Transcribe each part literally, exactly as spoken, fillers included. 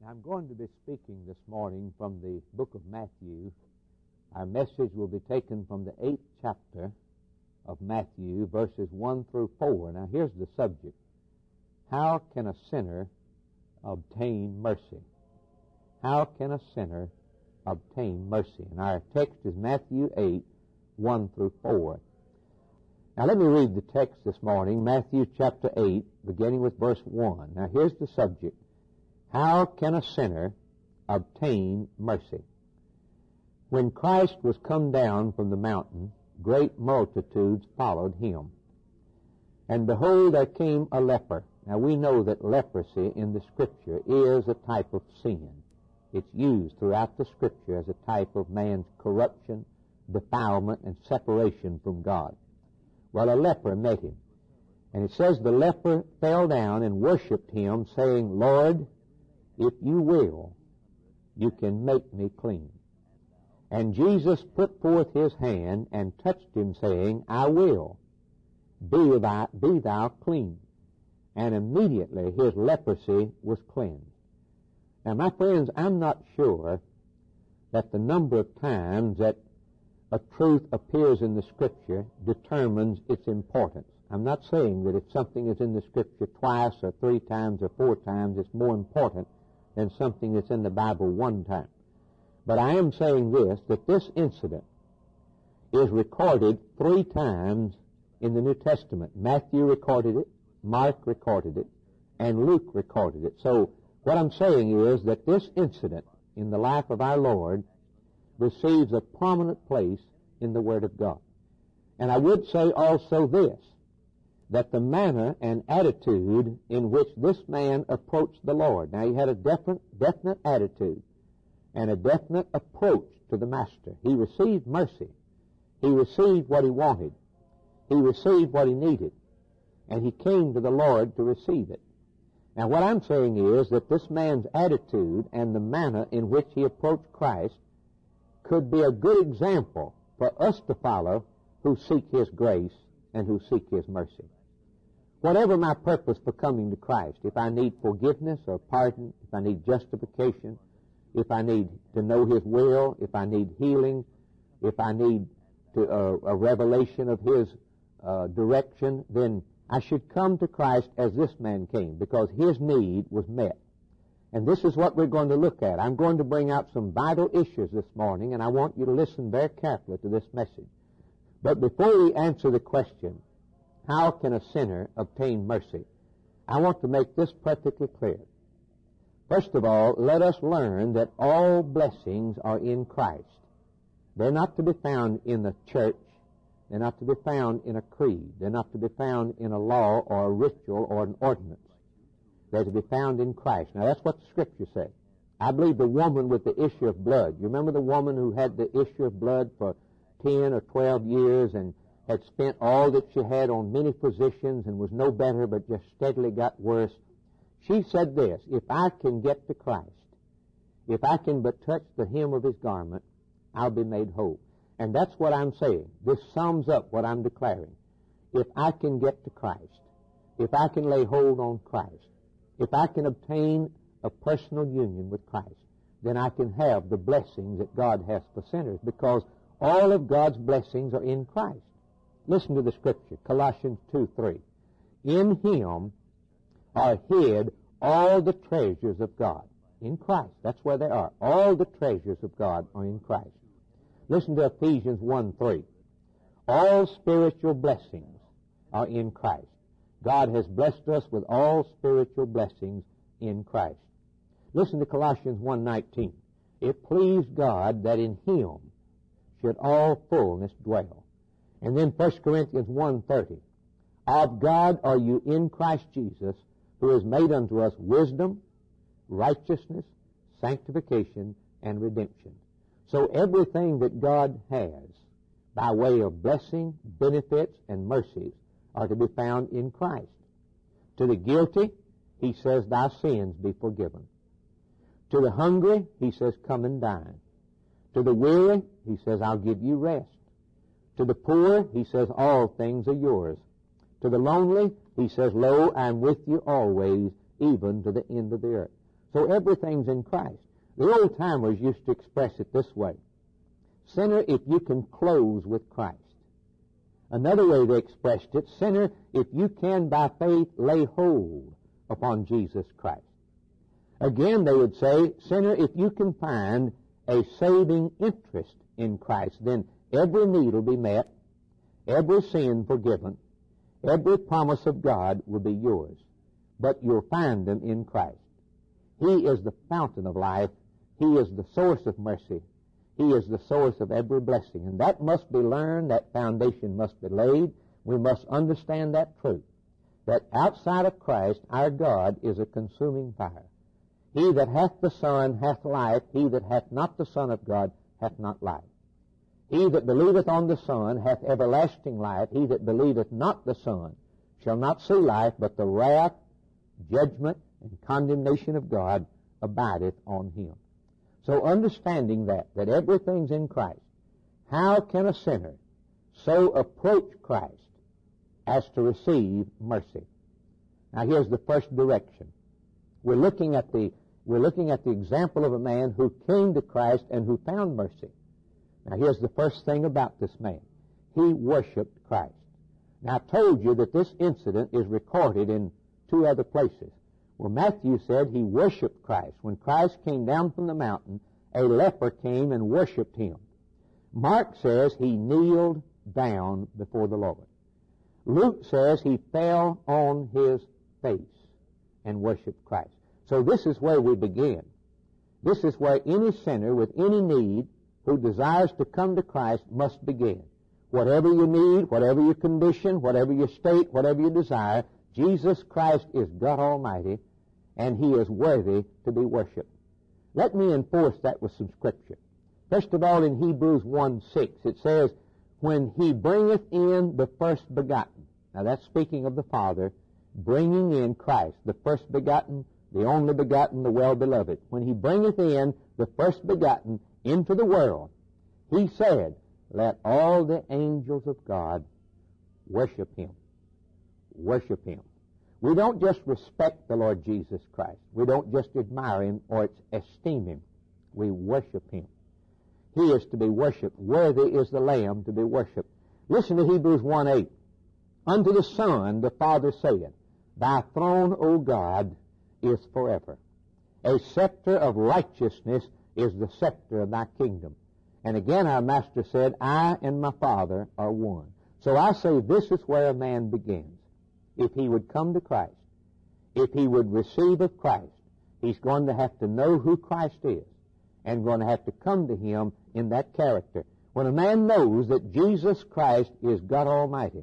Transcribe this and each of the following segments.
I'm going to be speaking this morning from the book of Matthew. Our message will be taken from the eighth chapter of Matthew, verses one through four. Now here's the subject. How can a sinner obtain mercy? How can a sinner obtain mercy? And our text is Matthew eight, one through four. Now let me read the text this morning, Matthew chapter eight, beginning with verse one. Now here's the subject. How can a sinner obtain mercy? When Christ was come down from the mountain, great multitudes followed him. And behold, there came a leper. Now we know that leprosy in the Scripture is a type of sin. It's used throughout the Scripture as a type of man's corruption, defilement, and separation from God. Well, a leper met him. And it says the leper fell down and worshipped him, saying, Lord, if you will, you can make me clean. And Jesus put forth his hand and touched him, saying, I will. Be thou, be thou clean. And immediately his leprosy was cleansed. Now, my friends, I'm not sure that the number of times that a truth appears in the Scripture determines its importance. I'm not saying that if something is in the Scripture twice or three times or four times, it's more important than something that's in the Bible one time. But I am saying this, that this incident is recorded three times in the New Testament. Matthew recorded it, Mark recorded it, and Luke recorded it. So what I'm saying is that this incident in the life of our Lord receives a prominent place in the Word of God. And I would say also this, that the manner and attitude in which this man approached the Lord. Now, he had a definite, definite attitude and a definite approach to the Master. He received mercy. He received what he wanted. He received what he needed. And he came to the Lord to receive it. Now, what I'm saying is that this man's attitude and the manner in which he approached Christ could be a good example for us to follow who seek his grace and who seek his mercy. Whatever my purpose for coming to Christ, if I need forgiveness or pardon, if I need justification, if I need to know his will, if I need healing, if I need to, uh, a revelation of his uh, direction, then I should come to Christ as this man came, because his need was met. And this is what we're going to look at. I'm going to bring out some vital issues this morning, and I want you to listen very carefully to this message. But before we answer the question, how can a sinner obtain mercy? I want to make this perfectly clear. First of all, let us learn that all blessings are in Christ. They're not to be found in the church. They're not to be found in a creed. They're not to be found in a law or a ritual or an ordinance. They're to be found in Christ. Now, that's what the Scripture says. I believe the woman with the issue of blood. You remember the woman who had the issue of blood for ten or twelve years and had spent all that she had on many physicians and was no better but just steadily got worse. She said this, if I can get to Christ, if I can but touch the hem of his garment, I'll be made whole. And that's what I'm saying. This sums up what I'm declaring. If I can get to Christ, if I can lay hold on Christ, if I can obtain a personal union with Christ, then I can have the blessings that God has for sinners, because all of God's blessings are in Christ. Listen to the Scripture, Colossians two three. In him are hid all the treasures of God. In Christ. That's where they are. All the treasures of God are in Christ. Listen to Ephesians one three. All spiritual blessings are in Christ. God has blessed us with all spiritual blessings in Christ. Listen to Colossians one nineteen. It pleased God that in him should all fullness dwell. And then First Corinthians one thirty. Of God are you in Christ Jesus, who has made unto us wisdom, righteousness, sanctification, and redemption. So everything that God has by way of blessing, benefits, and mercies are to be found in Christ. To the guilty, he says, thy sins be forgiven. To the hungry, he says, come and dine. To the weary, he says, I'll give you rest. To the poor, he says, all things are yours. To the lonely, he says, lo, I am with you always, even to the end of the earth. So everything's in Christ. The old-timers used to express it this way. Sinner, if you can close with Christ. Another way they expressed it, sinner, if you can by faith lay hold upon Jesus Christ. Again, they would say, sinner, if you can find a saving interest in Christ, then every need will be met, every sin forgiven, every promise of God will be yours. But you'll find them in Christ. He is the fountain of life. He is the source of mercy. He is the source of every blessing. And that must be learned. That foundation must be laid. We must understand that truth, that outside of Christ, our God is a consuming fire. He that hath the Son hath life. He that hath not the Son of God hath not life. He that believeth on the Son hath everlasting life. He that believeth not the Son shall not see life, but the wrath, judgment, and condemnation of God abideth on him. So understanding that, that everything's in Christ, how can a sinner so approach Christ as to receive mercy? Now here's the first direction. We're looking at the, we're looking at the example of a man who came to Christ and who found mercy. Now here's the first thing about this man. He worshiped Christ. Now I told you that this incident is recorded in two other places. Well, Matthew said he worshiped Christ. When Christ came down from the mountain, a leper came and worshiped him. Mark says he kneeled down before the Lord. Luke says he fell on his face and worshiped Christ. So this is where we begin. This is where any sinner with any need who desires to come to Christ must begin. Whatever you need, whatever your condition, whatever your state, whatever you desire, Jesus Christ is God Almighty, and He is worthy to be worshipped. Let me enforce that with some Scripture. First of all, in Hebrews one six, it says, when He bringeth in the first begotten. Now that's speaking of the Father, bringing in Christ, the first begotten, the only begotten, the well-beloved. When He bringeth in the first begotten into the world, He said, let all the angels of God worship Him. Worship Him. We don't just respect the Lord Jesus Christ. We don't just admire Him or esteem Him. We worship Him. He is to be worshipped. Worthy is the Lamb to be worshipped. Listen to Hebrews one eight. Unto the Son the Father saith, Thy throne, O God, is forever. A scepter of righteousness is the scepter of Thy kingdom. And again our Master said, I and my Father are one. So I say this is where a man begins. If he would come to Christ, if he would receive of Christ, he's going to have to know who Christ is and going to have to come to Him in that character. When a man knows that Jesus Christ is God Almighty,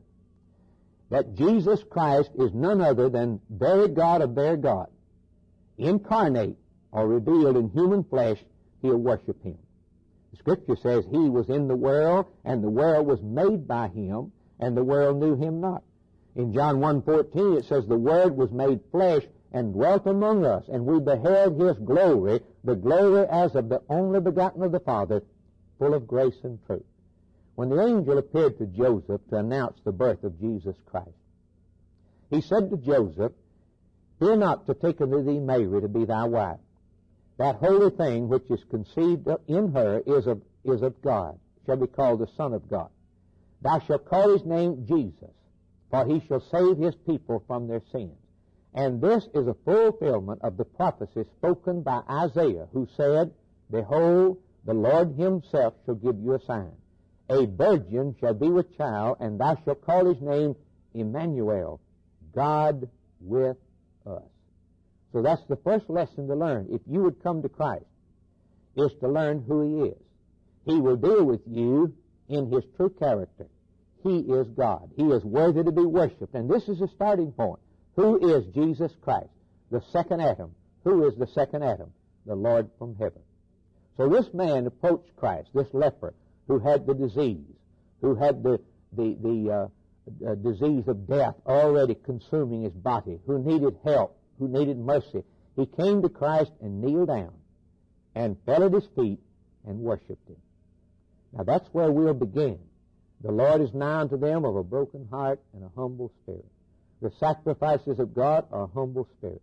that Jesus Christ is none other than very God of very God, incarnate or revealed in human flesh, he'll worship Him. The Scripture says He was in the world, and the world was made by Him, and the world knew Him not. In John one fourteen it says, the Word was made flesh and dwelt among us, and we beheld His glory, the glory as of the only begotten of the Father, full of grace and truth. When the angel appeared to Joseph to announce the birth of Jesus Christ, he said to Joseph, fear not to take unto thee Mary to be thy wife. That holy thing which is conceived in her is of, is of God, shall be called the Son of God. Thou shalt call His name Jesus, for He shall save His people from their sins. And this is a fulfillment of the prophecy spoken by Isaiah, who said, Behold, the Lord Himself shall give you a sign. A virgin shall be with child, and thou shalt call His name Emmanuel, God with us. So that's the first lesson to learn. If you would come to Christ, is to learn who He is. He will deal with you in His true character. He is God. He is worthy to be worshipped. And this is the starting point. Who is Jesus Christ? The second Adam. Who is the second Adam? The Lord from heaven. So this man approached Christ, this leper, who had the disease, who had the, the, the uh, uh, disease of death already consuming his body, who needed help, who needed mercy. He came to Christ and kneeled down and fell at His feet and worshipped Him. Now that's where we'll begin. The Lord is nigh unto them of a broken heart and a humble spirit. The sacrifices of God are a humble spirit.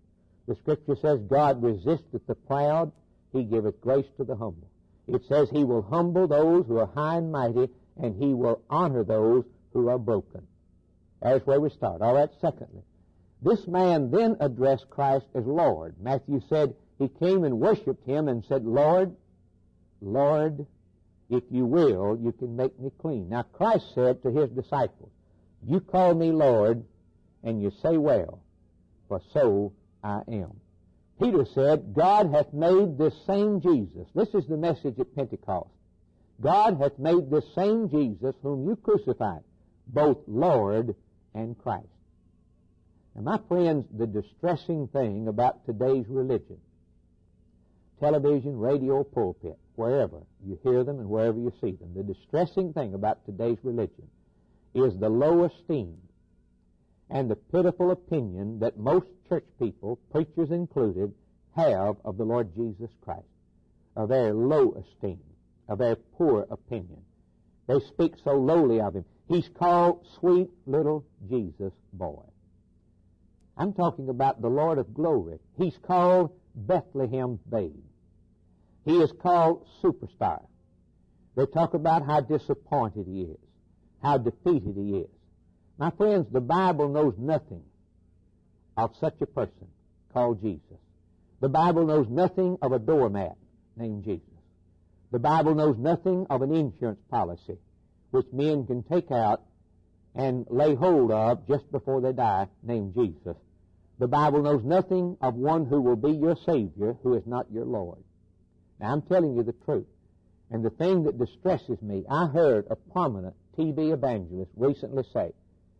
The Scripture says, God resisteth the proud, He giveth grace to the humble. It says He will humble those who are high and mighty, and He will honor those who are broken. There's where we start. All right, secondly, this man then addressed Christ as Lord. Matthew said he came and worshipped Him and said, Lord, Lord, if you will, you can make me clean. Now Christ said to His disciples, you call me Lord, and you say well, for so I am. Peter said, God hath made this same Jesus. This is the message at Pentecost. God hath made this same Jesus whom you crucified, both Lord and Christ. And my friends, the distressing thing about today's religion, television, radio, pulpit, wherever you hear them and wherever you see them, the distressing thing about today's religion is the low esteem and the pitiful opinion that most church people, preachers included, have of the Lord Jesus Christ. A very low esteem, a very poor opinion. They speak so lowly of Him. He's called sweet little Jesus boy. I'm talking about the Lord of glory. He's called Bethlehem babe. He is called superstar. They talk about how disappointed He is, how defeated He is. My friends, the Bible knows nothing of such a person called Jesus. The Bible knows nothing of a doormat named Jesus. The Bible knows nothing of an insurance policy which men can take out and lay hold of just before they die named Jesus. The Bible knows nothing of one who will be your Savior who is not your Lord. Now, I'm telling you the truth. And the thing that distresses me, I heard a prominent T V evangelist recently say,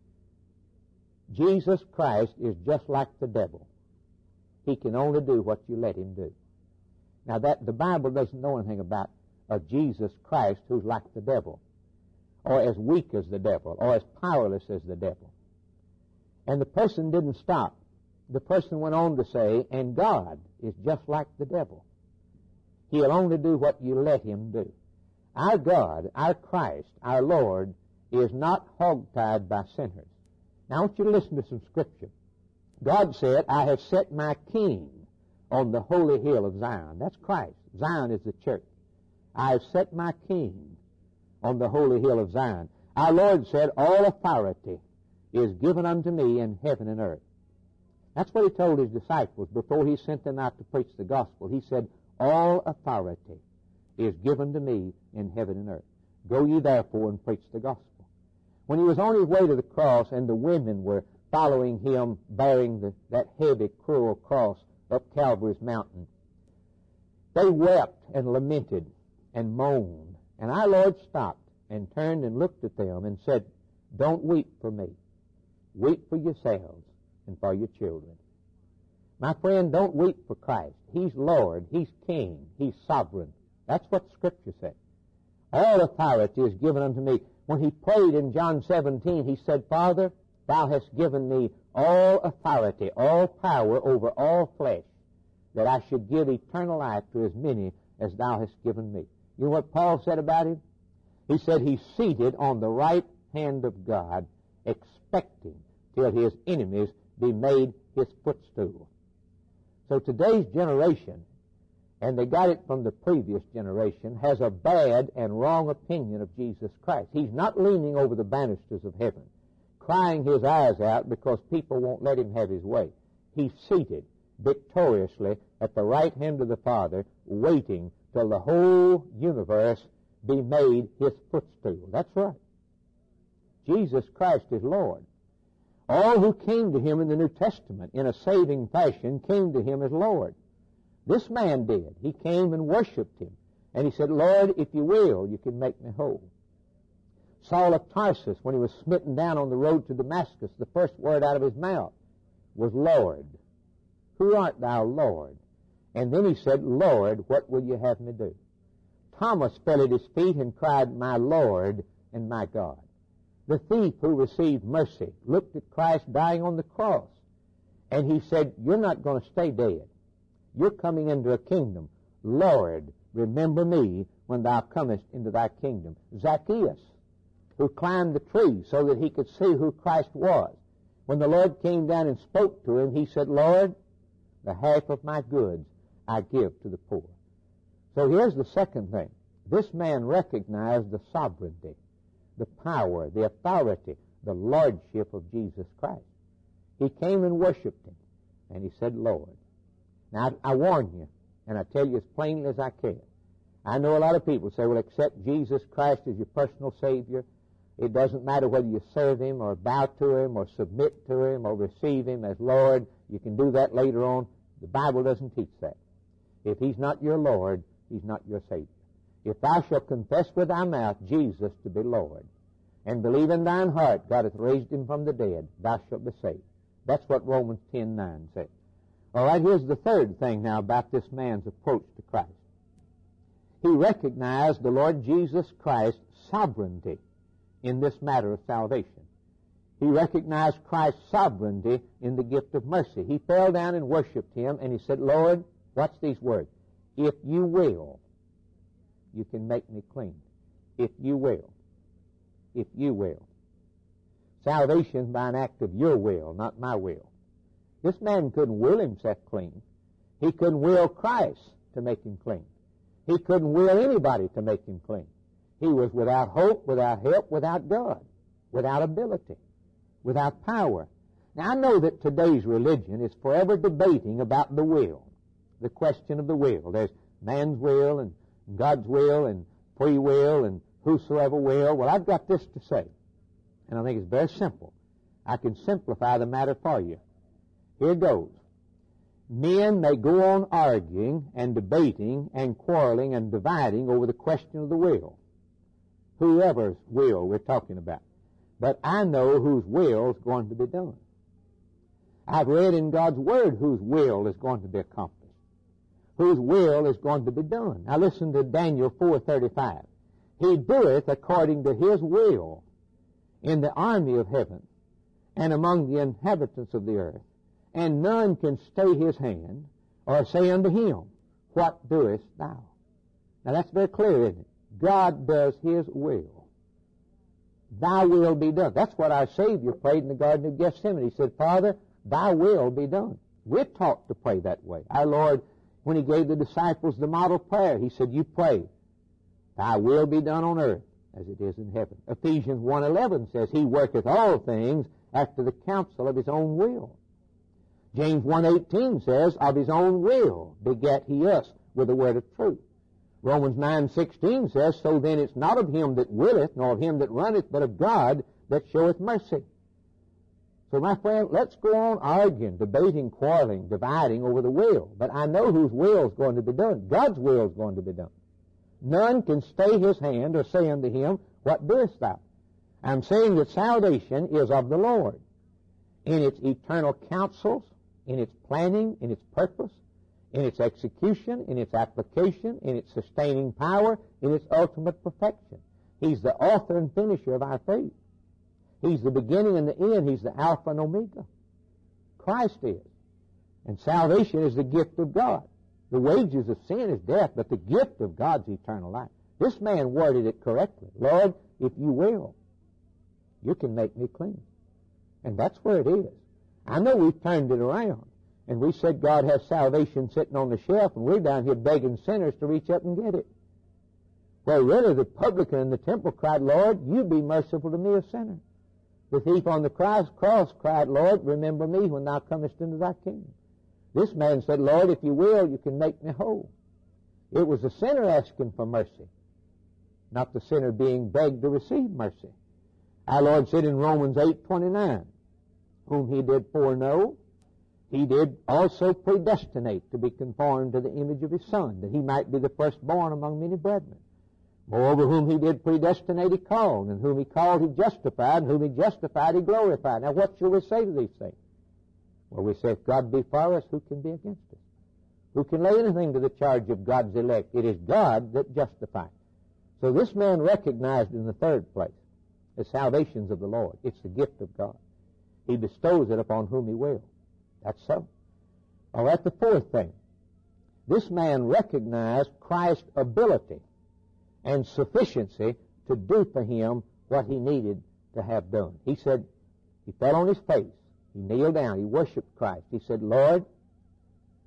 Jesus Christ is just like the devil. He can only do what you let Him do. Now, that the Bible doesn't know anything about a Jesus Christ who's like the devil, or as weak as the devil, or as powerless as the devil. And the person didn't stop. The person went on to say, and God is just like the devil. He'll only do what you let Him do. Our God, our Christ, our Lord, is not hogtied by sinners. Now, I want you to listen to some Scripture. God said, I have set my King on the holy hill of Zion. That's Christ. Zion is the church. I have set my King on the holy hill of Zion. Our Lord said, all authority is given unto me in heaven and earth. That's what He told His disciples before He sent them out to preach the gospel. He said, all authority is given to me in heaven and earth. Go ye therefore and preach the gospel. When He was on His way to the cross and the women were following Him bearing the, that heavy, cruel cross up Calvary's mountain, they wept and lamented and moaned. And our Lord stopped and turned and looked at them and said, don't weep for me. Weep for yourselves and for your children. My friend, don't weep for Christ. He's Lord. He's King. He's sovereign. That's what Scripture said. All authority is given unto me. When He prayed in John seventeen, He said, Father, Thou hast given me all authority, all power over all flesh, that I should give eternal life to as many as Thou hast given me. You know what Paul said about Him? He said He's seated on the right hand of God, expecting till His enemies be made His footstool. So today's generation, and they got it from the previous generation, has a bad and wrong opinion of Jesus Christ. He's not leaning over the banisters of heaven, crying his eyes out because people won't let Him have His way. He's seated victoriously at the right hand of the Father, waiting till the whole universe be made His footstool. That's right. Jesus Christ is Lord. All who came to Him in the New Testament in a saving fashion came to Him as Lord. This man did. He came and worshipped Him. And he said, Lord, if you will, you can make me whole. Saul of Tarsus, when he was smitten down on the road to Damascus, the first word out of his mouth was, Lord. Who art thou, Lord? And then he said, Lord, what will you have me do? Thomas fell at His feet and cried, my Lord and my God. The thief who received mercy looked at Christ dying on the cross, and he said, you're not going to stay dead. You're coming into a kingdom. Lord, remember me when Thou comest into Thy kingdom. Zacchaeus, who climbed the tree so that he could see who Christ was, when the Lord came down and spoke to him, he said, Lord, The half of my goods I give to the poor. So here's the second thing. This man recognized the sovereignty, the power, the authority, the lordship of Jesus Christ. He came and worshiped him, and he said, Lord. Now, I, I warn you, and I tell you as plainly as I can. I know a lot of people say, well, accept Jesus Christ as your personal Savior. It doesn't matter whether you serve him or bow to him or submit to him or receive him as Lord. You can do that later on. The Bible doesn't teach that. If he's not your Lord, he's not your Savior. If thou shalt confess with thy mouth Jesus to be Lord, and believe in thine heart God hath raised him from the dead, thou shalt be saved. That's what Romans ten nine says. All right, here's the third thing now about this man's approach to Christ. He recognized the Lord Jesus Christ's sovereignty in this matter of salvation. He recognized Christ's sovereignty in the gift of mercy. He fell down and worshiped him, and he said, Lord, watch these words, if you will, you can make me clean. If you will. If you will. Salvation by an act of your will, not my will. This man couldn't will himself clean. He couldn't will Christ to make him clean. He couldn't will anybody to make him clean. He was without hope, without help, without God, without ability, without power. Now, I know that today's religion is forever debating about the will, the question of the will. There's man's will and God's will and free will and whosoever will. Well, I've got this to say, and I think it's very simple. I can simplify the matter for you. Here goes. Men may go on arguing and debating and quarreling and dividing over the question of the will. Whoever's will we're talking about. But I know whose will is going to be done. I've read in God's Word whose will is going to be accomplished. Whose will is going to be done. Now listen to Daniel four thirty-five. He doeth according to his will in the army of heaven and among the inhabitants of the earth. And none can stay his hand or say unto him, what doest thou? Now that's very clear, isn't it? God does his will. Thy will be done. That's what our Savior prayed in the Garden of Gethsemane. He said, Father, thy will be done. We're taught to pray that way. Our Lord, when he gave the disciples the model prayer, he said, you pray, thy will be done on earth as it is in heaven. Ephesians one eleven says, he worketh all things after the counsel of his own will. James one eighteen says, of his own will begat he us with the word of truth. Romans nine sixteen says, so then it's not of him that willeth, nor of him that runneth, but of God that showeth mercy. So my friend, let's go on arguing, debating, quarreling, dividing over the will. But I know whose will is going to be done. God's will is going to be done. None can stay his hand or say unto him, what doest thou? I'm saying that salvation is of the Lord. In its eternal counsels, in its planning, in its purpose, in its execution, in its application, in its sustaining power, in its ultimate perfection. He's the author and finisher of our faith. He's the beginning and the end. He's the Alpha and Omega. Christ is. And salvation is the gift of God. The wages of sin is death, but the gift of God's eternal life. This man worded it correctly. Lord, if you will, you can make me clean. And that's where it is. I know we've turned it around. And we said God has salvation sitting on the shelf, and we're down here begging sinners to reach up and get it. Well, really, the publican in the temple cried, Lord, you be merciful to me, a sinner. The thief on the cross, cross cried, Lord, remember me when thou comest into thy kingdom. This man said, Lord, if you will, you can make me whole. It was the sinner asking for mercy, not the sinner being begged to receive mercy. Our Lord said in Romans eight twenty-nine, whom he did foreknow, he did also predestinate to be conformed to the image of his Son, that he might be the firstborn among many brethren. Moreover, whom he did predestinate, he called, and whom he called, he justified, and whom he justified, he glorified. Now, what shall we say to these things? Well, we say, if God be for us, who can be against us? Who can lay anything to the charge of God's elect? It is God that justifies. So this man recognized in the third place the salvations of the Lord. It's the gift of God. He bestows it upon whom he will. That's so. All right, the fourth thing. This man recognized Christ's ability and sufficiency to do for him what he needed to have done. He said, he fell on his face. He kneeled down. He worshiped Christ. He said, Lord,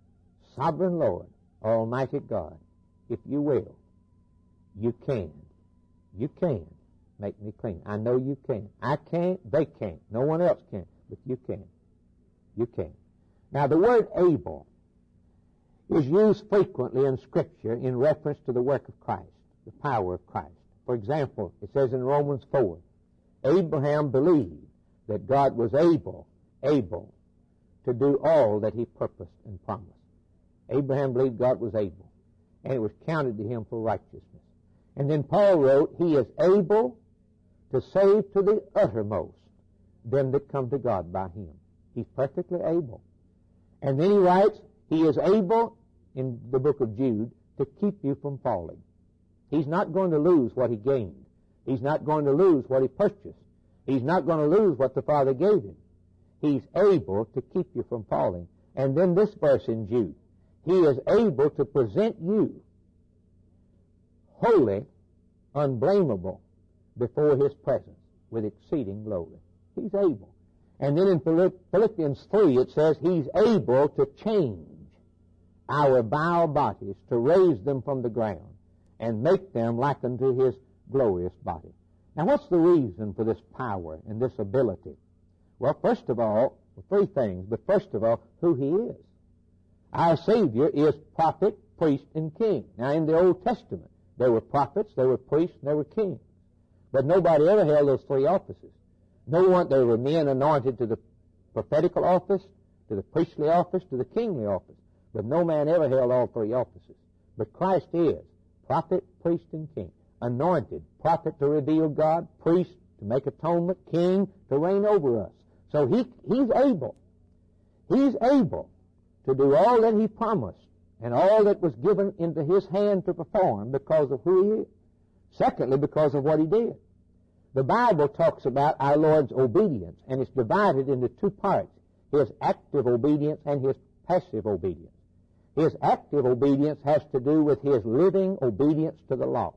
Sovereign Lord, Almighty God, if you will, you can. You can make me clean. I know you can. I can't, they can't. No one else can, but you can. You can. Now, the word able is used frequently in Scripture in reference to the work of Christ, the power of Christ. For example, it says in Romans four, Abraham believed that God was able, able to do all that he purposed and promised. Abraham believed God was able, and it was counted to him for righteousness. And then Paul wrote, he is able to save to the uttermost them that come to God by him. He's perfectly able. And then he writes, he is able, in the book of Jude, to keep you from falling. He's not going to lose what he gained. He's not going to lose what he purchased. He's not going to lose what the Father gave him. He's able to keep you from falling. And then this verse in Jude, he is able to present you holy, unblameable, before his presence with exceeding glory. He's able. And then in Philippians three it says he's able to change our vile bodies, to raise them from the ground and make them like unto his glorious body. Now, what's the reason for this power and this ability? Well, first of all, three things, but first of all, who he is. Our Savior is prophet, priest, and king. Now, in the Old Testament, there were prophets, there were priests, and there were kings. But nobody ever held those three offices. No one, there were men anointed to the prophetical office, to the priestly office, to the kingly office. But no man ever held all three offices. But Christ is prophet, priest, and king. Anointed, prophet to reveal God, priest to make atonement, king to reign over us. So he, he's able. He's able to do all that he promised and all that was given into his hand to perform because of who he is. Secondly, because of what he did. The Bible talks about our Lord's obedience, and it's divided into two parts, his active obedience and his passive obedience. His active obedience has to do with his living obedience to the law.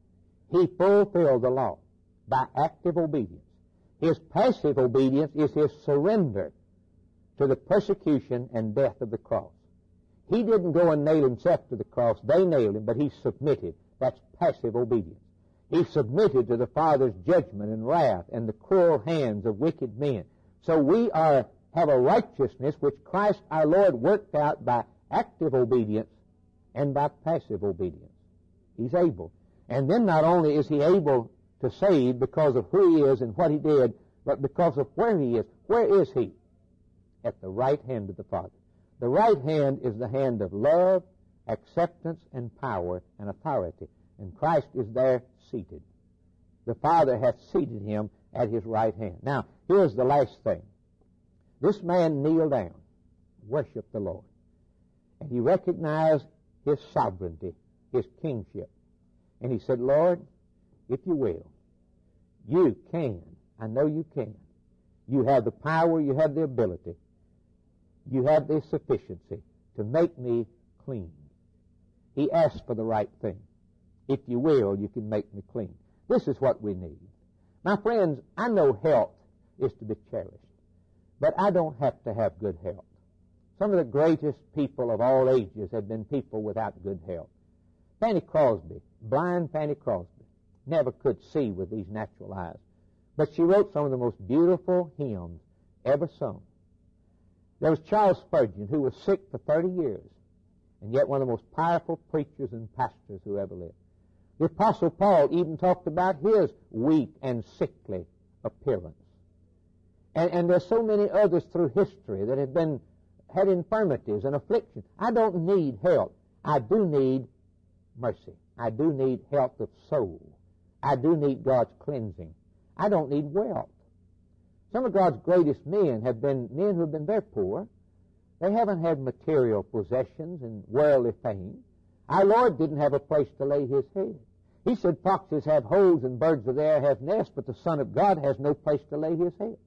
He fulfilled the law by active obedience. His passive obedience is his surrender to the persecution and death of the cross. He didn't go and nail himself to the cross. They nailed him, but he submitted. That's passive obedience. He submitted to the Father's judgment and wrath and the cruel hands of wicked men. So we are have a righteousness which Christ our Lord worked out by active obedience and by passive obedience. He's able. And then not only is he able to save because of who he is and what he did, but because of where he is. Where is he? At the right hand of the Father. The right hand is the hand of love, acceptance, and power and authority. And Christ is there seated. The Father hath seated him at his right hand. Now, here's the last thing. This man kneeled down, worshiped the Lord, and he recognized his sovereignty, his kingship. And he said, Lord, if you will, you can. I know you can. You have the power, you have the ability, you have the sufficiency to make me clean. He asked for the right thing. If you will, you can make me clean. This is what we need. My friends, I know health is to be cherished, but I don't have to have good health. Some of the greatest people of all ages have been people without good health. Fanny Crosby, blind Fanny Crosby, never could see with these natural eyes, but she wrote some of the most beautiful hymns ever sung. There was Charles Spurgeon, who was sick for thirty years, and yet one of the most powerful preachers and pastors who ever lived. The Apostle Paul even talked about his weak and sickly appearance. And, and there's so many others through history that have been had infirmities and afflictions. I don't need health. I do need mercy. I do need health of soul. I do need God's cleansing. I don't need wealth. Some of God's greatest men have been men who have been very poor. They haven't had material possessions and worldly fame. Our Lord didn't have a place to lay his head. He said foxes have holes and birds of the air have nests, but the Son of God has no place to lay his head.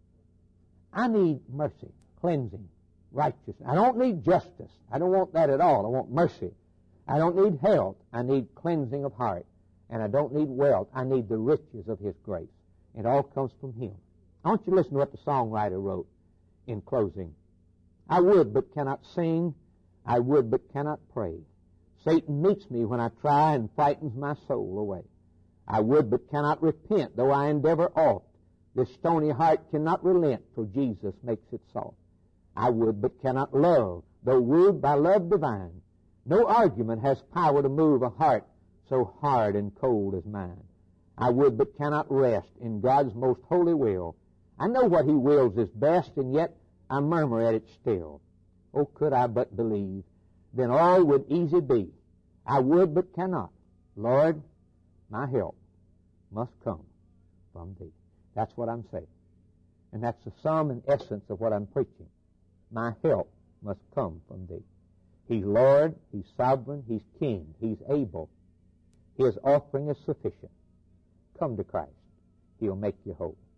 I need mercy, cleansing, righteousness. I don't need justice. I don't want that at all. I want mercy. I don't need health. I need cleansing of heart. And I don't need wealth. I need the riches of his grace. It all comes from him. I want you to listen to what the songwriter wrote in closing. I would but cannot sing I would but cannot pray. Satan meets me when I try and frightens my soul away. I would but cannot repent, though I endeavor oft. This stony heart cannot relent till Jesus makes it soft. I would but cannot love, though wooed by love divine. No argument has power to move a heart so hard and cold as mine. I would but cannot rest in God's most holy will. I know what He wills is best, and yet I murmur at it still. Oh, could I but believe, then all would easy be. I would but cannot. Lord, my help must come from Thee. That's what I'm saying. And that's the sum and essence of what I'm preaching. My help must come from Thee. He's Lord, He's sovereign, He's King, He's able. His offering is sufficient. Come to Christ. He'll make you whole.